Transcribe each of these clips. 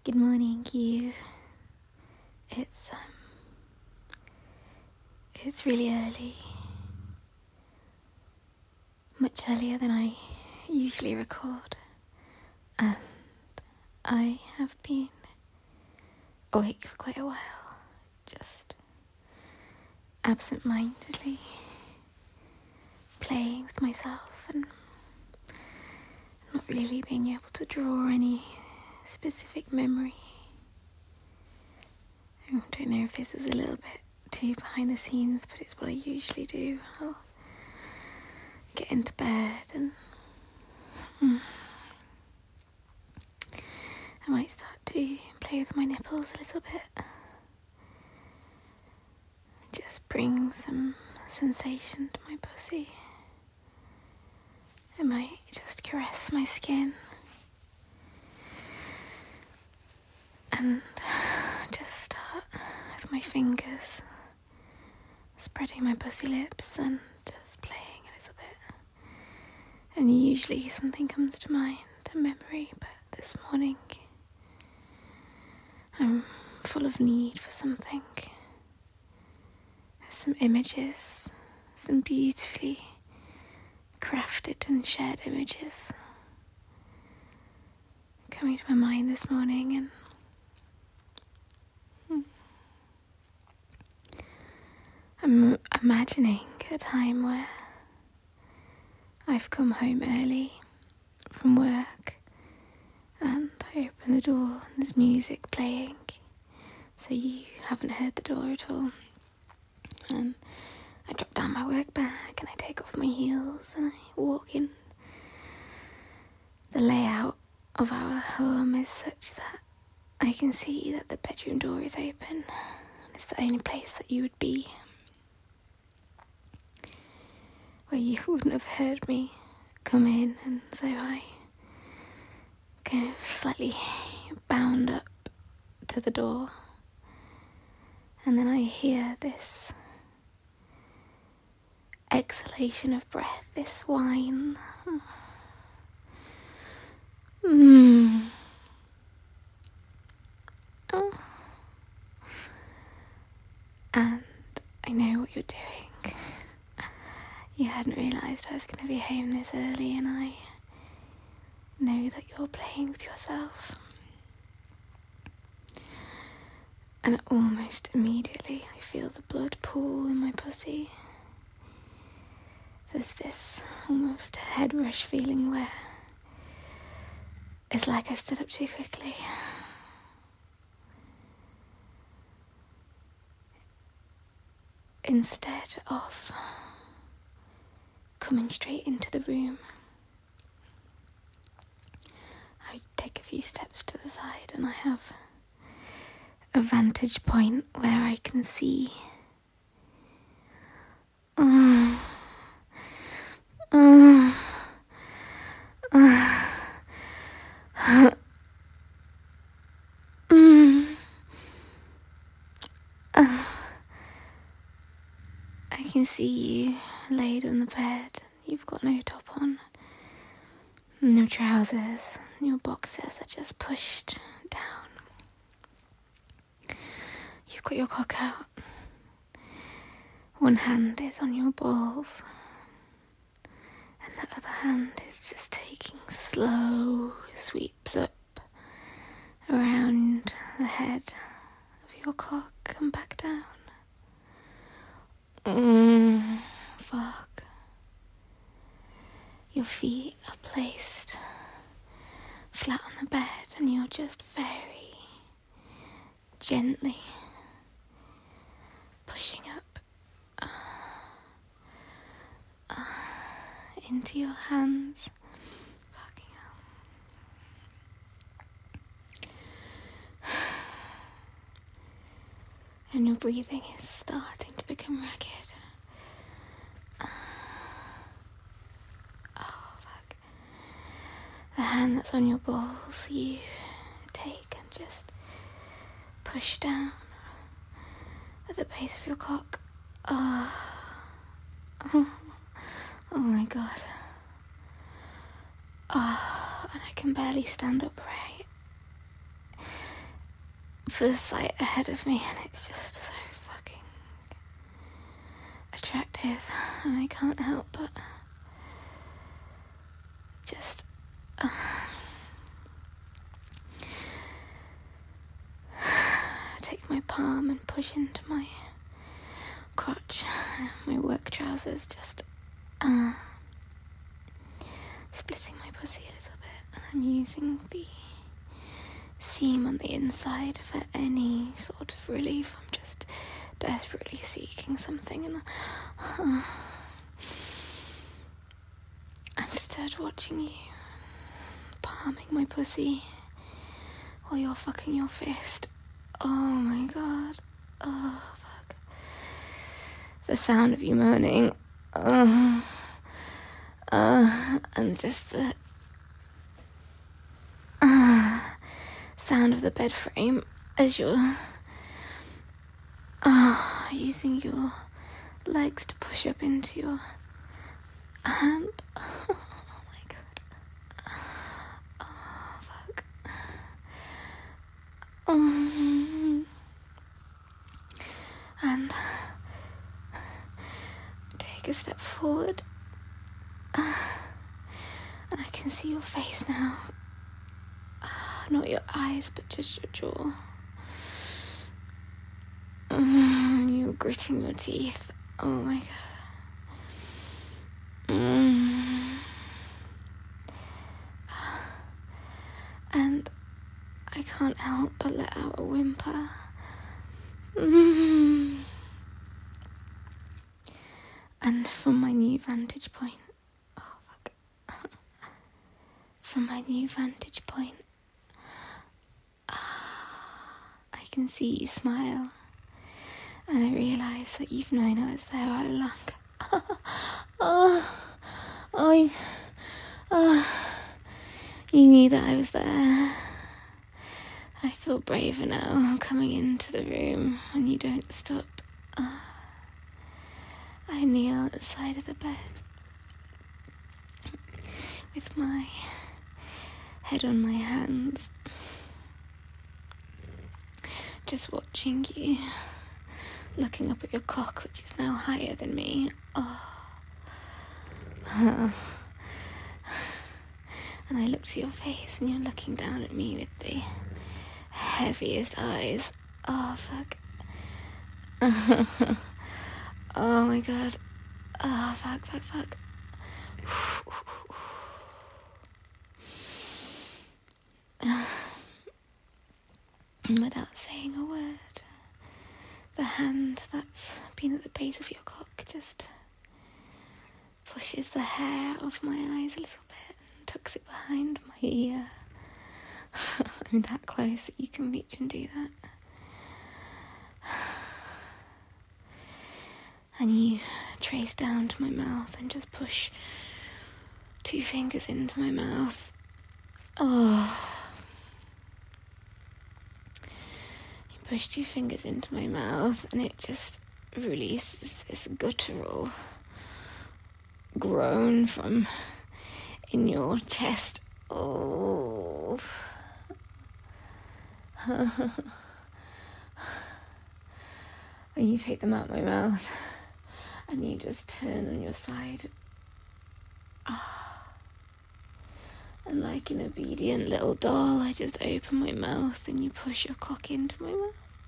Good morning, you. It's really early. Much earlier than I usually record. And I have been awake for quite a while. Just absent-mindedly playing with myself and not really being able to draw any specific memory. I don't know if this is a little bit too behind the scenes, but it's what I usually do. I'll get into bed and I might start to play with my nipples a little bit. Just bring some sensation to my pussy. I might just caress my skin and just start with my fingers, spreading my pussy lips and just playing a little bit. And usually something comes to mind, a memory, but this morning I'm full of need for something. There's some images, some beautifully crafted and shared images coming to my mind this morning, and I'm imagining a time where I've come home early from work and I open the door and there's music playing, so you haven't heard the door at all. And I drop down my work bag and I take off my heels and I walk in. The layout of our home is such that I can see that the bedroom door is open. It's the only place that you would be where you wouldn't have heard me come in, and so I kind of slightly bound up to the door, and then I hear this exhalation of breath, this whine. And I know what you're doing. You hadn't realised I was going to be home this early, and I know that you're playing with yourself. And almost immediately I feel the blood pool in my pussy. There's this almost head rush feeling where it's like I've stood up too quickly. Instead of coming straight into the room, I take a few steps to the side and I have a vantage point where I can see I can see you laid on the bed. You've got no top on, no trousers, your boxers are just pushed down. You've got your cock out. One hand is on your balls, and the other hand is just taking slow sweeps up around the head of your cock and back down. Fuck. Your feet are placed flat on the bed and you're just very gently pushing up into your hands. Fucking hell. And your breathing is starting to become ragged. The hand that's on your balls, you take and just push down at the base of your cock. Oh my god. And I can barely stand upright. for the sight ahead of me, and it's just so fucking attractive, and I can't help but just take my palm and push into my crotch, my work trousers, just splitting my pussy a little bit, and I'm using the seam on the inside for any sort of relief. I'm just desperately seeking something, and I'm stood watching you palming my pussy while you're fucking your fist. Oh my god. Oh fuck. The sound of you moaning. And just the sound of the bed frame as you're using your legs to push up into your hand. Oh my god. Oh fuck. And take a step forward, and I can see your face now. Not your eyes, but just your jaw. You're gritting your teeth. Oh my god. And I can't help but let out a whimper. And from my new vantage point, from my new vantage point, I can see you smile, and I realise that you've known I was there all along. You knew that I was there. I feel braver now coming into the room, and you don't stop. I kneel at the side of the bed with my head on my hands, just watching you, looking up at your cock, which is now higher than me. And I look to your face, and you're looking down at me with the heaviest eyes. Oh, fuck. Oh, my God. Oh, fuck. Without saying a word, the hand that's been at the base of your cock just pushes the hair out of my eyes a little bit and tucks it behind my ear. I'm that close that you can reach and do that. And you trace down to my mouth and just push 2 fingers into my mouth. You push 2 fingers into my mouth, and it just releases this guttural groan from in your chest. Oh. And you take them out my mouth, and you just turn on your side. And like an obedient little doll, I just open my mouth, and you push your cock into my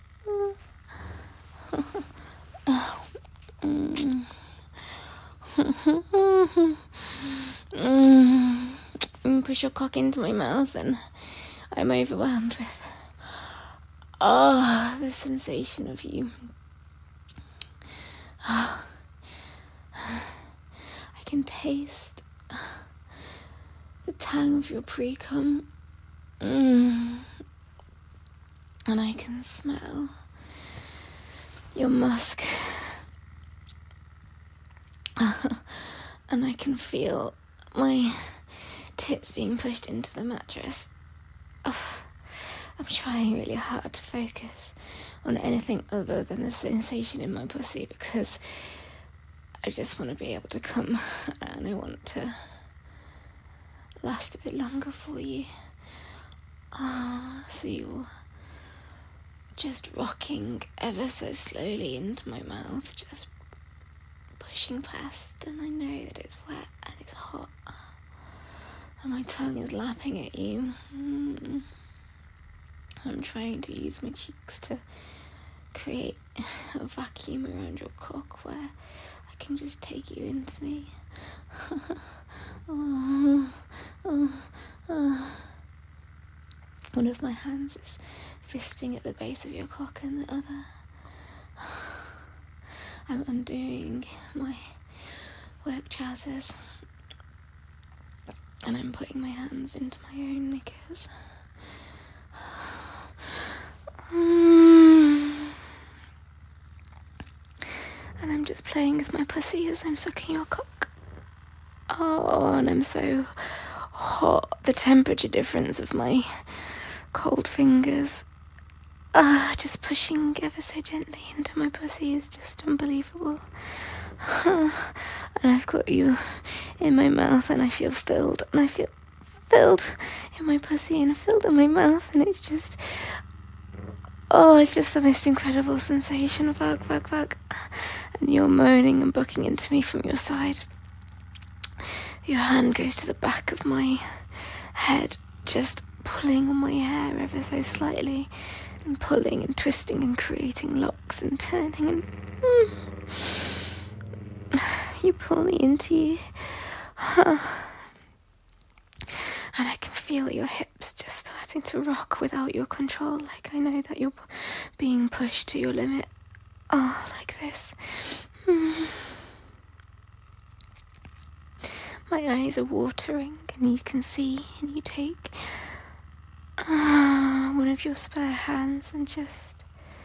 mouth. You push your cock into my mouth, and I'm overwhelmed with the sensation of you. I can taste the tang of your pre-cum, and I can smell your musk, and I can feel my tits being pushed into the mattress. I'm trying really hard to focus on anything other than the sensation in my pussy, because I just want to be able to come, and I want to last a bit longer for you. So you're just rocking ever so slowly into my mouth, just pushing past, and I know that it's wet and it's hot, and my tongue is lapping at you. I'm trying to use my cheeks to create a vacuum around your cock where I can just take you into me. One of my hands is fisting at the base of your cock and the other I'm undoing my work trousers and I'm putting my hands into my own knickers. And I'm just playing with my pussy as I'm sucking your cock. Oh, and I'm so hot. The temperature difference of my cold fingers, just pushing ever so gently into my pussy is just unbelievable. And I've got you in my mouth and I feel filled. And I feel filled in my pussy and filled in my mouth. And it's just... it's just the most incredible sensation. Fuck. And you're moaning and bucking into me from your side. Your hand goes to the back of my head, just pulling on my hair ever so slightly, and pulling and twisting and creating locks and turning, and you pull me into you. And I can feel your hips just starting to rock without your control, like I know that you're being pushed to your limit. Like this. My eyes are watering, and you can see, and you take one of your spare hands and just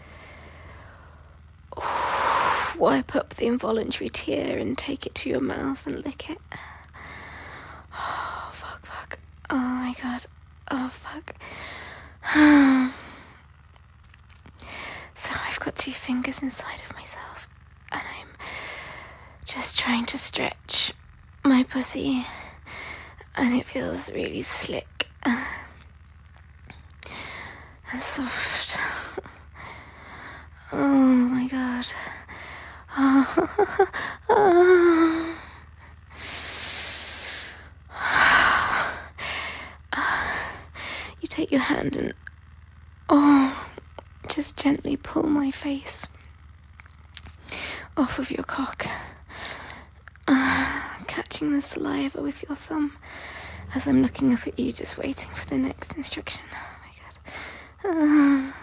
wipe up the involuntary tear and take it to your mouth and lick it. Fuck. Oh my god. Oh fuck. So I've got 2 fingers inside of myself and I'm just trying to stretch my pussy and it feels really slick and soft. Oh my god. You take your hand and just gently pull my face off of your cock, catching the saliva with your thumb as I'm looking up at you, just waiting for the next instruction. Oh my god.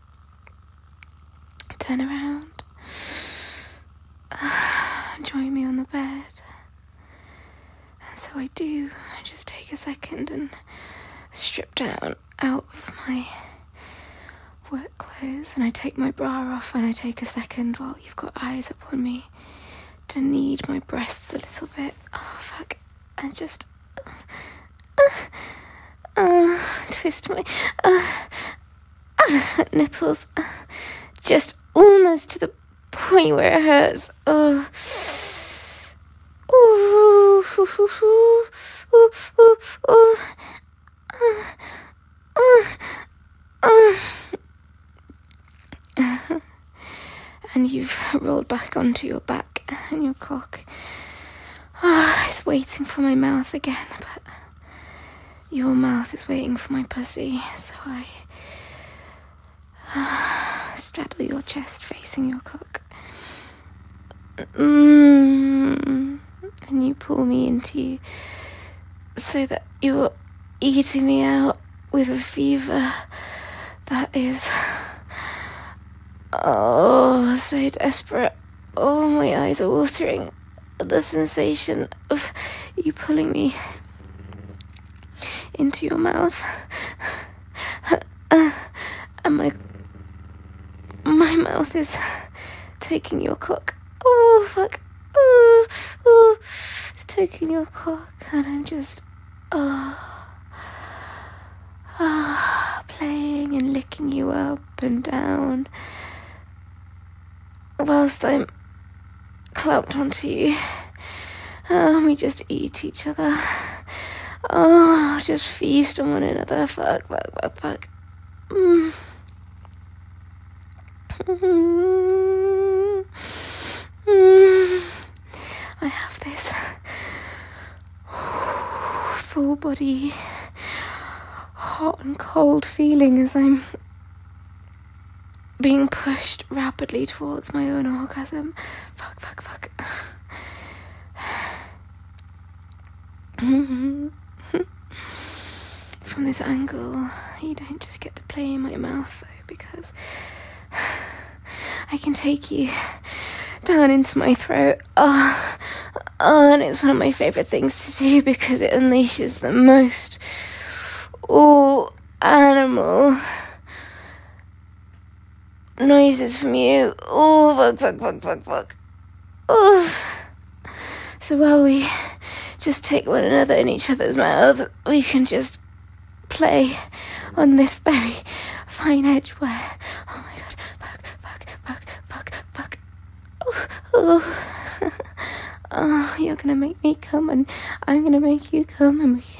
Turn around. Join me on the bed. And so I do. I just take a second and strip down out of my work clothes, and I take my bra off, and I take a second while you've got eyes upon me to knead my breasts a little bit. Oh fuck. And just twist my nipples just almost to the point where it hurts. And you've rolled back onto your back, and your cock is waiting for my mouth again, but your mouth is waiting for my pussy, so I straddle your chest facing your cock. And you pull me into you so that you're eating me out with a fever that is so desperate. My eyes are watering at the sensation of you pulling me into your mouth, and my mouth is taking your cock. Oh fuck. It's taking your cock, and I'm just playing and licking you up and down whilst I'm clamped onto you. We just eat each other. Just feast on one another. Fuck. I have this full body hot and cold feeling as I'm being pushed rapidly towards my own orgasm. Fuck. From this angle, you don't just get to play in my mouth though, because I can take you down into my throat. And it's one of my favourite things to do because it unleashes the most animal noises from you. Fuck. So while we just take one another in each other's mouths, we can just play on this very fine edge where, oh my god, fuck. Oh, you're gonna make me come and I'm gonna make you come and we can,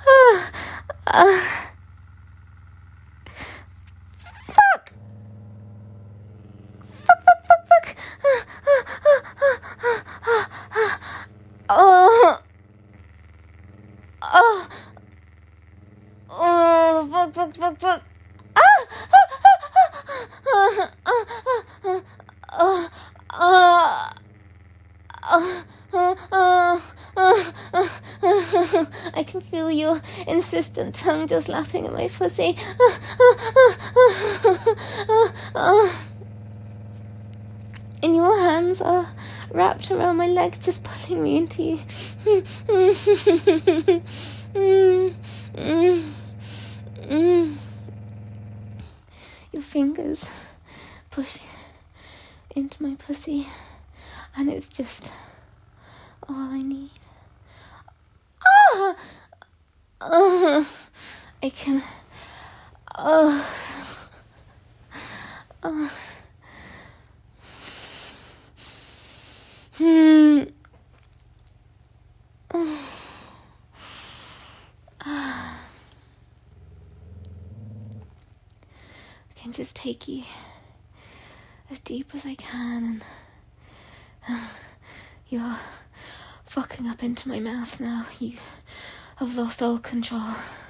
fuck. Fuck. I can feel your insistent tongue just lapping at my pussy. And your hands are wrapped around my legs, just pulling me into you. Your fingers push into my pussy, and it's just all I need. I can. I can just take you as deep as I can, and you're fucking up into my mouth now. You have lost all control.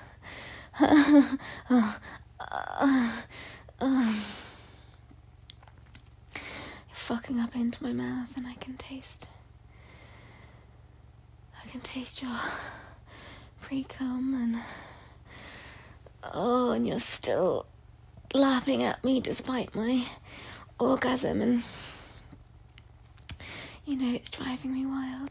You're fucking up into my mouth, and I can taste your pre-cum, and you're still laughing at me despite my orgasm, and you know it's driving me wild.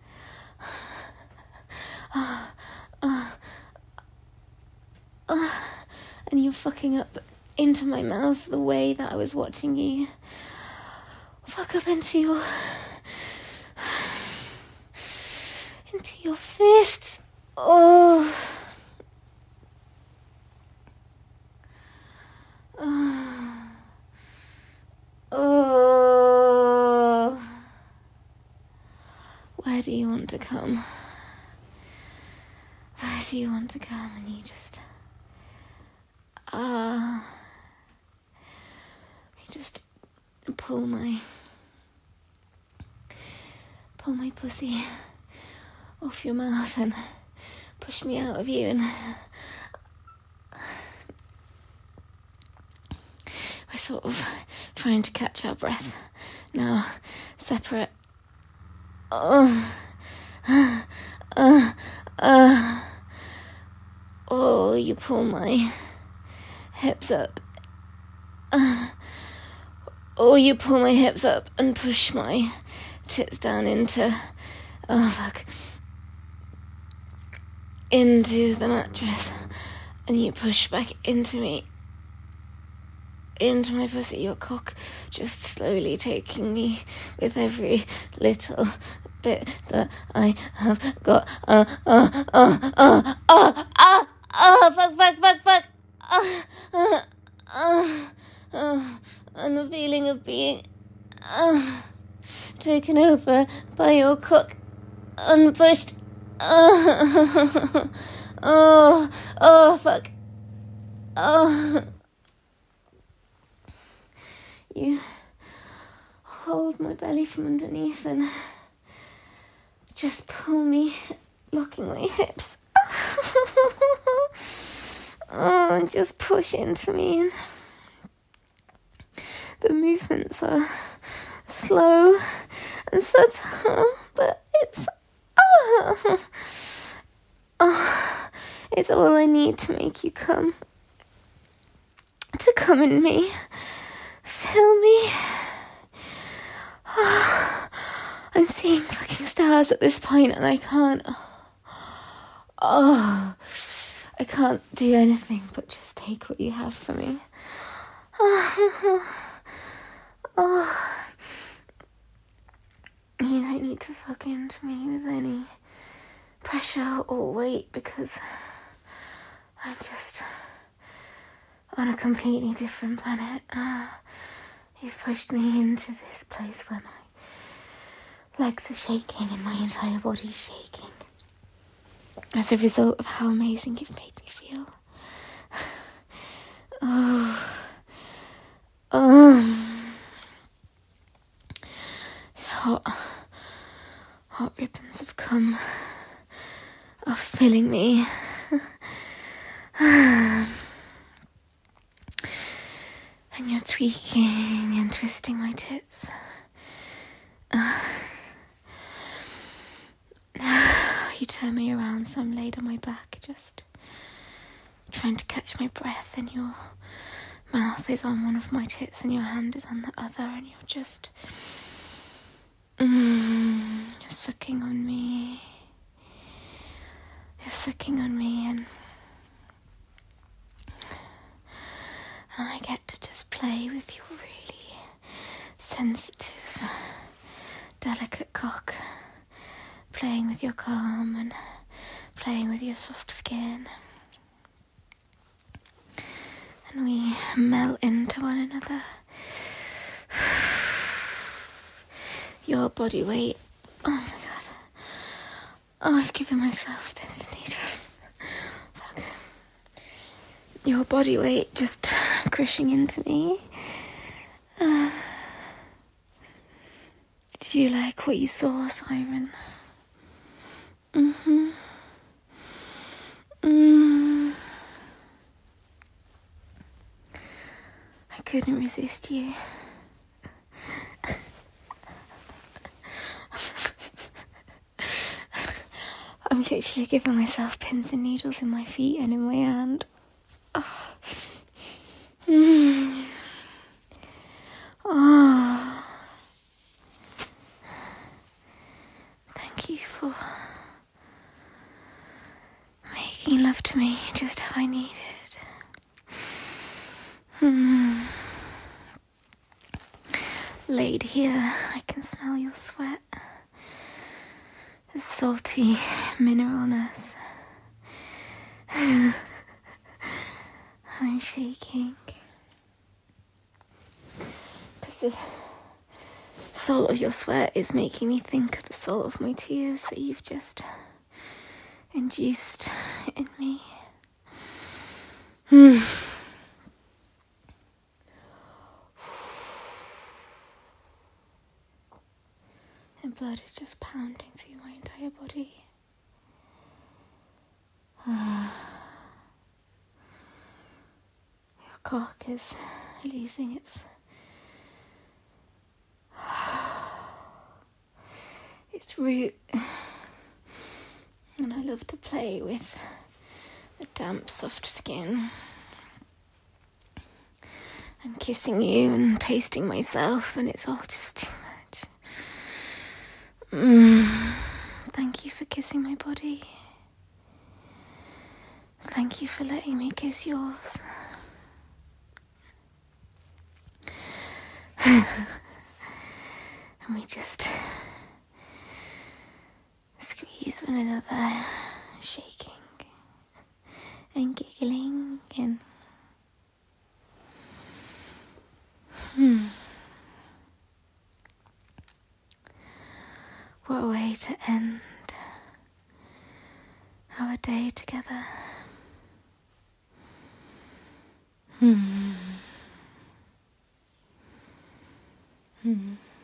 And you're fucking up into my mouth the way that I was watching you fuck up into your fists. Where do you want to come? Where do you want to come? And you just pull my pussy off your mouth and push me out of you, and we're sort of trying to catch our breath now, separate. You pull my hips up. You pull my hips up and push my tits down into the mattress, and you push back into me, into my pussy, your cock just slowly taking me with every little bit that I have got. Fuck. And the feeling of being taken over by your cock and pushed. Fuck. you hold my belly from underneath and just pull me, locking my hips. And just push into me. And the movements are slow and subtle, but it's all I need to make you come. To come in me. Fill me. I'm seeing fucking stars at this point and I can't. I can't do anything but just take what you have for me. You don't need to fuck into me with any pressure or weight because I'm just on a completely different planet. You've pushed me into this place where my legs are shaking and my entire body's shaking as a result of how amazing you've made me feel. Hot ribbons of cum are filling me. And you're tweaking and twisting my tits. You turn me around so I'm laid on my back, just trying to catch my breath, and your mouth is on one of my tits and your hand is on the other, and you're just you're sucking on me. You're sucking on me, and I get to just play with your really sensitive, delicate cock, playing with your calm and playing with your soft skin. And we melt into one another. Your body weight. Oh my god. Oh, I've given myself pins and needles. Fuck. Your body weight just crushing into me. Did you like what you saw, Siren? I couldn't resist you. I'm literally giving myself pins and needles in my feet and in my hand. Thank you for making love to me just how I needed. Laid here, I can smell your sweat. The salty mineralness. I'm shaking. Because the salt of your sweat is making me think of the salt of my tears that you've just induced in me. And blood is just pounding through my entire body. Your cock is losing its root. And I love to play with the damp, soft skin. I'm kissing you and tasting myself, and it's all just too much. Thank you for kissing my body. Thank you for letting me kiss yours. And we just squeeze one another, shaking and giggling and what a way to end our day together. Hmm.